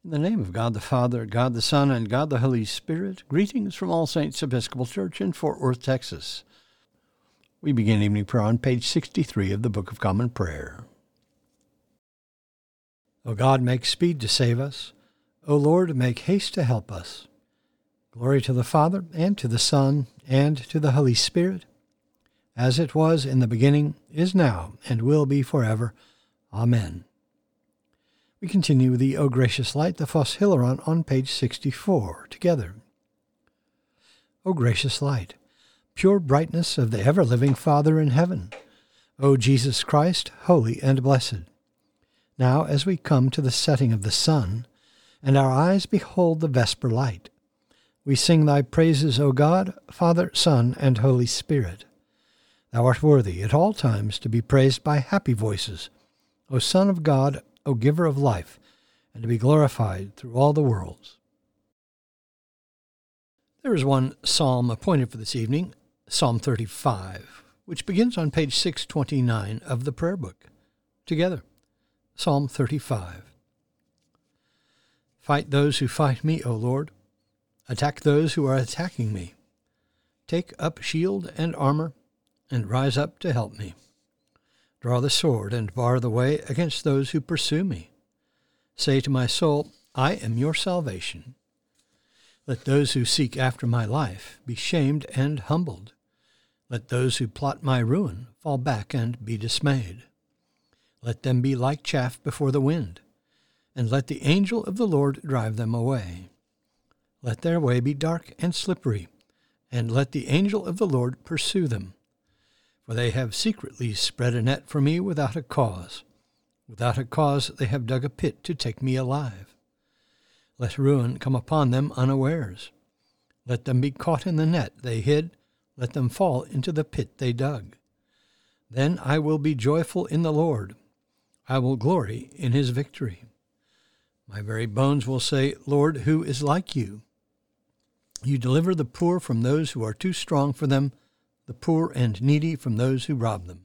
In the name of God the Father, God the Son, and God the Holy Spirit, greetings from All Saints Episcopal Church in Fort Worth, Texas. We begin evening prayer on page 63 of the Book of Common Prayer. O God, make speed to save us. O Lord, make haste to help us. Glory to the Father, and to the Son, and to the Holy Spirit, as it was in the beginning, is now, and will be forever. Amen. We continue with the O Gracious Light, the Phos Hilaron, on page 64, together. O gracious light, pure brightness of the ever-living Father in heaven, O Jesus Christ, holy and blessed, now as we come to the setting of the sun, and our eyes behold the vesper light, we sing thy praises, O God, Father, Son, and Holy Spirit. Thou art worthy at all times to be praised by happy voices, O Son of God, O Giver of life, and to be glorified through all the worlds. There is one psalm appointed for this evening, Psalm 35, which begins on page 629 of the prayer book. Together, Psalm 35. Fight those who fight me, O Lord. Attack those who are attacking me. Take up shield and armor, and rise up to help me. Draw the sword and bar the way against those who pursue me. Say to my soul, I am your salvation. Let those who seek after my life be shamed and humbled. Let those who plot my ruin fall back and be dismayed. Let them be like chaff before the wind, and let the angel of the Lord drive them away. Let their way be dark and slippery, and let the angel of the Lord pursue them. For they have secretly spread a net for me without a cause. Without a cause they have dug a pit to take me alive. Let ruin come upon them unawares. Let them be caught in the net they hid. Let them fall into the pit they dug. Then I will be joyful in the Lord. I will glory in his victory. My very bones will say, Lord, who is like you? You deliver the poor from those who are too strong for them, the poor and needy from those who rob them.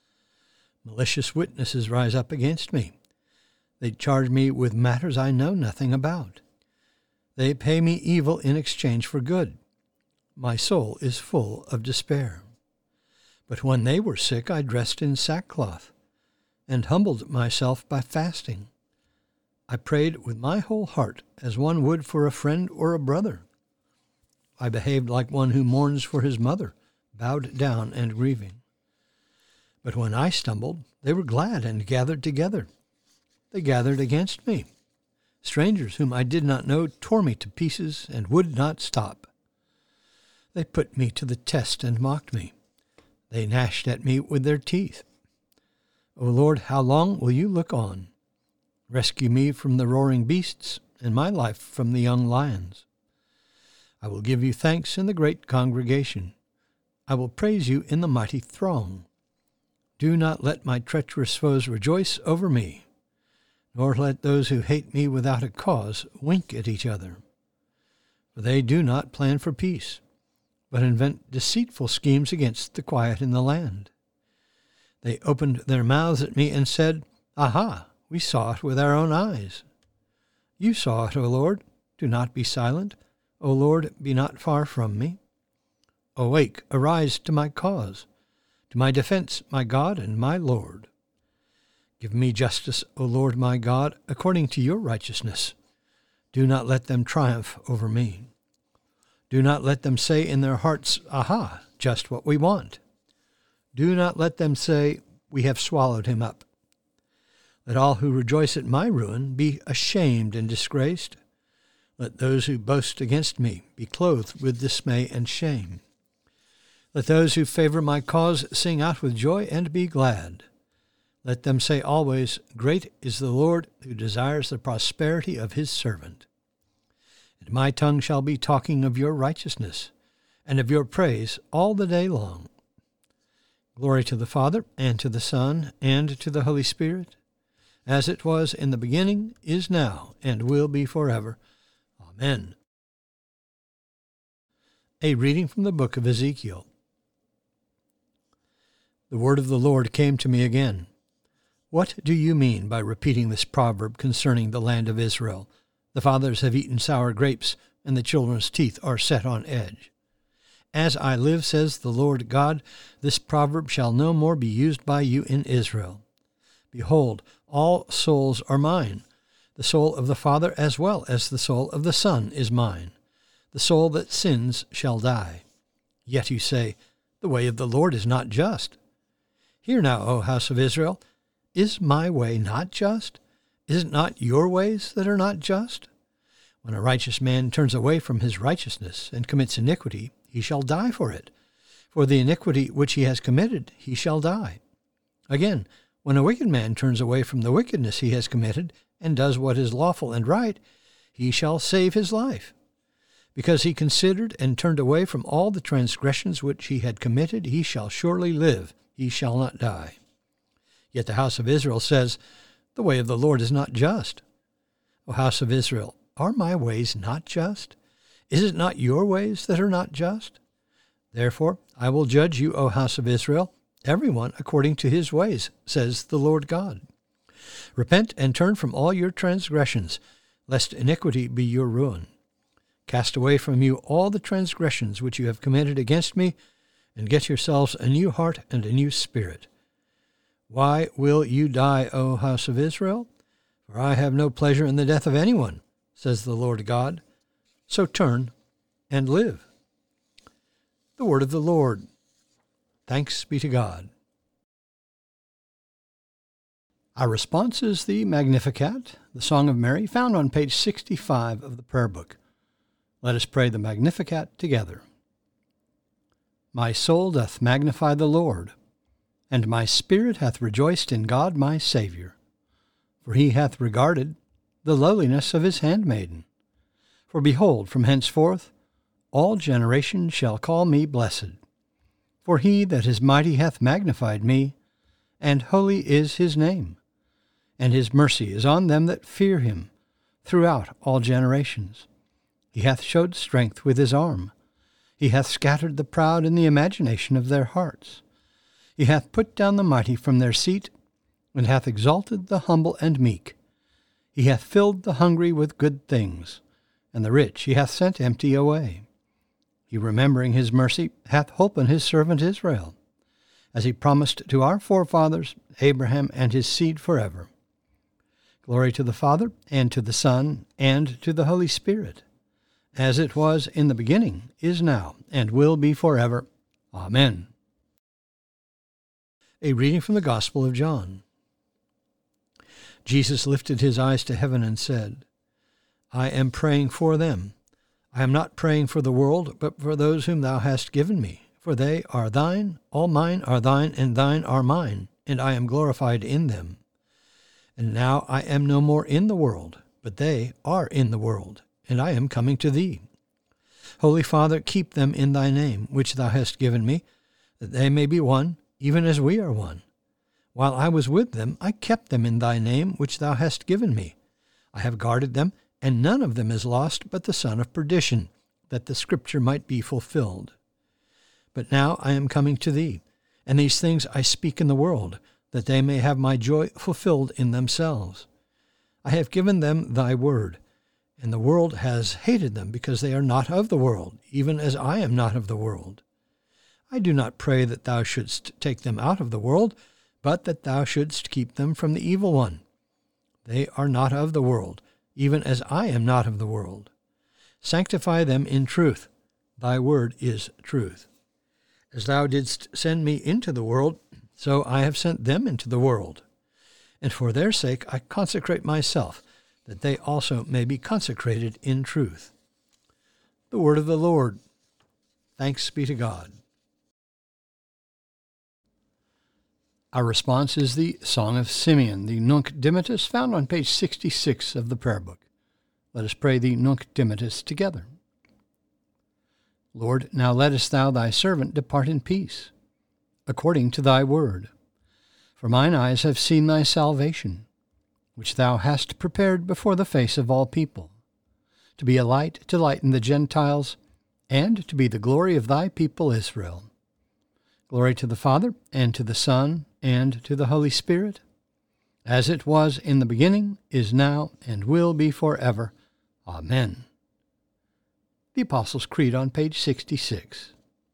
Malicious witnesses rise up against me. They charge me with matters I know nothing about. They pay me evil in exchange for good. My soul is full of despair. But when they were sick, I dressed in sackcloth, and humbled myself by fasting. I prayed with my whole heart, as one would for a friend or a brother. I behaved like one who mourns for his mother, bowed down and grieving. But when I stumbled, they were glad and gathered together. They gathered against me. Strangers whom I did not know tore me to pieces and would not stop. They put me to the test and mocked me. They gnashed at me with their teeth. O Lord, how long will you look on? Rescue me from the roaring beasts, and my life from the young lions. I will give you thanks in the great congregation. I will praise you in the mighty throng. Do not let my treacherous foes rejoice over me, nor let those who hate me without a cause wink at each other. For they do not plan for peace, but invent deceitful schemes against the quiet in the land. They opened their mouths at me and said, Aha, we saw it with our own eyes. You saw it, O Lord. Do not be silent. O Lord, be not far from me. Awake, arise to my cause, to my defense, my God and my Lord. Give me justice, O Lord my God, according to your righteousness. Do not let them triumph over me. Do not let them say in their hearts, Aha, just what we want. Do not let them say, We have swallowed him up. Let all who rejoice at my ruin be ashamed and disgraced. Let those who boast against me be clothed with dismay and shame. Let those who favor my cause sing out with joy and be glad. Let them say always, Great is the Lord who desires the prosperity of his servant. And my tongue shall be talking of your righteousness and of your praise all the day long. Glory to the Father, and to the Son, and to the Holy Spirit, as it was in the beginning, is now, and will be forever. Amen. A reading from the book of Ezekiel. The word of the Lord came to me again. What do you mean by repeating this proverb concerning the land of Israel? The fathers have eaten sour grapes, and the children's teeth are set on edge. As I live, says the Lord God, this proverb shall no more be used by you in Israel. Behold, all souls are mine. The soul of the Father as well as the soul of the Son is mine. The soul that sins shall die. Yet you say, the way of the Lord is not just. Hear now, O house of Israel, is my way not just? Is it not your ways that are not just? When a righteous man turns away from his righteousness and commits iniquity, he shall die for it. For the iniquity which he has committed, he shall die. Again, when a wicked man turns away from the wickedness he has committed and does what is lawful and right, he shall save his life. Because he considered and turned away from all the transgressions which he had committed, he shall surely live, he shall not die. Yet the house of Israel says, the way of the Lord is not just. O house of Israel, are my ways not just? Is it not your ways that are not just? Therefore I will judge you, O house of Israel, everyone according to his ways, says the Lord God. Repent and turn from all your transgressions, lest iniquity be your ruin. Cast away from you all the transgressions which you have committed against me, and get yourselves a new heart and a new spirit. Why will you die, O house of Israel? For I have no pleasure in the death of anyone, says the Lord God. So turn and live. The word of the Lord. Thanks be to God. Our response is the Magnificat, the Song of Mary, found on page 65 of the prayer book. Let us pray the Magnificat together. My soul doth magnify the Lord, and my spirit hath rejoiced in God my Saviour. For he hath regarded the lowliness of his handmaiden. For behold, from henceforth all generations shall call me blessed. For he that is mighty hath magnified me, and holy is his name. And his mercy is on them that fear him throughout all generations. He hath showed strength with his arm. He hath scattered the proud in the imagination of their hearts. He hath put down the mighty from their seat, and hath exalted the humble and meek. He hath filled the hungry with good things, and the rich he hath sent empty away. He, remembering his mercy, hath holpen his servant Israel, as he promised to our forefathers, Abraham and his seed forever. Glory to the Father, and to the Son, and to the Holy Spirit, as it was in the beginning, is now, and will be forever. Amen. A reading from the Gospel of John. Jesus lifted his eyes to heaven and said, I am praying for them. I am not praying for the world, but for those whom thou hast given me. For they are thine, all mine are thine, and thine are mine, and I am glorified in them. And now I am no more in the world, but they are in the world, and I am coming to thee. Holy Father, keep them in thy name, which thou hast given me, that they may be one, even as we are one. While I was with them, I kept them in thy name, which thou hast given me. I have guarded them, and none of them is lost but the son of perdition, that the scripture might be fulfilled. But now I am coming to thee, and these things I speak in the world, that they may have my joy fulfilled in themselves. I have given them thy word, and the world has hated them, because they are not of the world, even as I am not of the world. I do not pray that thou shouldst take them out of the world, but that thou shouldst keep them from the evil one. They are not of the world, even as I am not of the world. Sanctify them in truth. Thy word is truth. As thou didst send me into the world, so I have sent them into the world. And for their sake I consecrate myself, that they also may be consecrated in truth. The word of the Lord. Thanks be to God. Our response is the Song of Simeon, the Nunc Dimittis, found on page 66 of the prayer book. Let us pray the Nunc Dimittis together. Lord, now lettest thou thy servant depart in peace, according to thy word. For mine eyes have seen thy salvation, which thou hast prepared before the face of all people, to be a light to lighten the Gentiles, and to be the glory of thy people Israel. Glory to the Father, and to the Son, and to the Holy Spirit, as it was in the beginning, is now, and will be forever. Amen. The Apostles' Creed on page 66.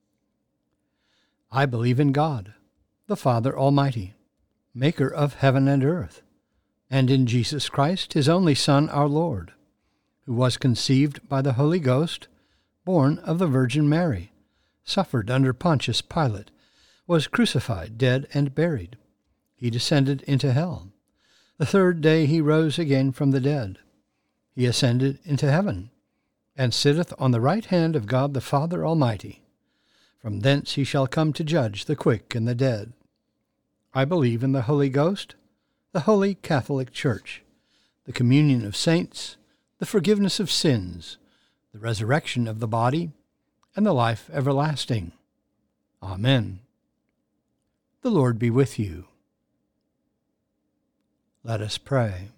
I believe in God, the Father Almighty, maker of heaven and earth, and in Jesus Christ, his only Son, our Lord, who was conceived by the Holy Ghost, born of the Virgin Mary, suffered under Pontius Pilate, was crucified, dead, and buried. He descended into hell. The third day he rose again from the dead. He ascended into heaven, and sitteth on the right hand of God the Father Almighty. From thence he shall come to judge the quick and the dead. I believe in the Holy Ghost, the Holy Catholic Church, the communion of saints, the forgiveness of sins, the resurrection of the body, and the life everlasting. Amen. The Lord be with you. Let us pray.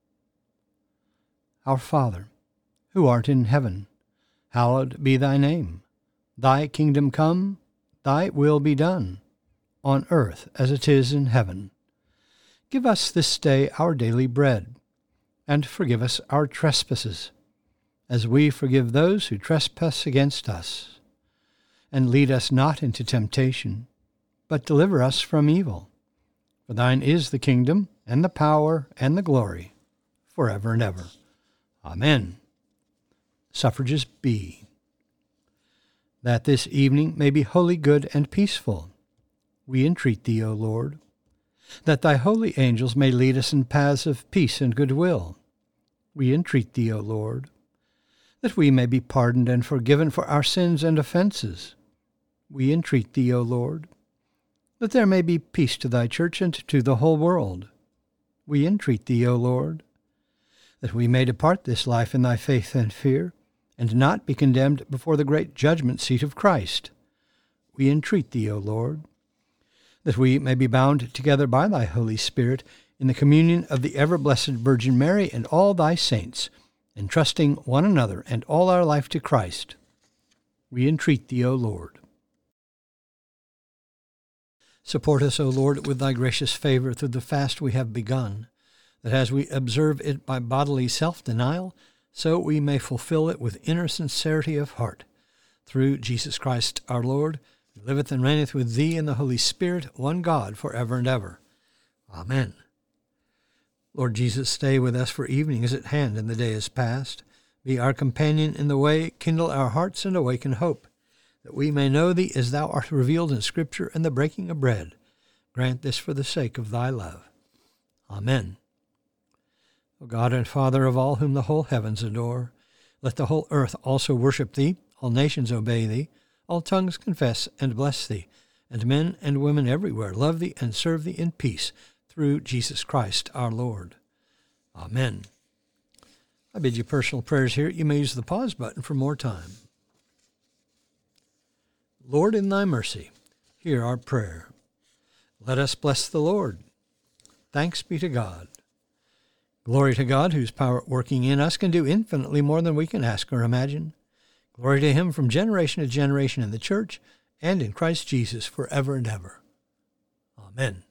Our Father, who art in heaven, hallowed be thy name. Thy kingdom come, thy will be done, on earth as it is in heaven. Give us this day our daily bread, and forgive us our trespasses, as we forgive those who trespass against us. And lead us not into temptation, but deliver us from evil. For thine is the kingdom, and the power, and the glory, forever and ever. Amen. Suffrages B. That this evening may be wholly good and peaceful, we entreat thee, O Lord. That thy holy angels may lead us in paths of peace and goodwill, we entreat thee, O Lord. That we may be pardoned and forgiven for our sins and offenses, we entreat thee, O Lord. That there may be peace to thy church and to the whole world, we entreat thee, O Lord. That we may depart this life in thy faith and fear, and not be condemned before the great judgment seat of Christ, we entreat thee, O Lord. That we may be bound together by thy Holy Spirit in the communion of the ever-blessed Virgin Mary and all thy saints, entrusting one another and all our life to Christ, we entreat thee, O Lord. Support us, O Lord, with thy gracious favor through the fast we have begun, that as we observe it by bodily self-denial, so we may fulfill it with inner sincerity of heart. Through Jesus Christ our Lord, who liveth and reigneth with thee in the Holy Spirit, one God, for ever and ever. Amen. Lord Jesus, stay with us, for evening is at hand and the day is past. Be our companion in the way, kindle our hearts and awaken hope, that we may know thee as thou art revealed in Scripture and the breaking of bread. Grant this for the sake of thy love. Amen. O God and Father of all whom the whole heavens adore, let the whole earth also worship thee, all nations obey thee, all tongues confess and bless thee, and men and women everywhere love thee and serve thee in peace, through Jesus Christ our Lord. Amen. I bid you personal prayers here. You may use the pause button for more time. Lord, in thy mercy, hear our prayer. Let us bless the Lord. Thanks be to God. Glory to God, whose power working in us can do infinitely more than we can ask or imagine. Glory to him from generation to generation in the church and in Christ Jesus forever and ever. Amen.